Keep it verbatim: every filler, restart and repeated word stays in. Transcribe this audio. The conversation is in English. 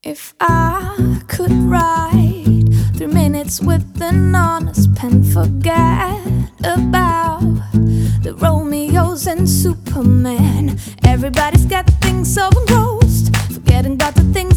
If I could write three minutes with an honest pen, forget about the Romeos and Superman. Everybody's got things so engrossed, forgetting about the things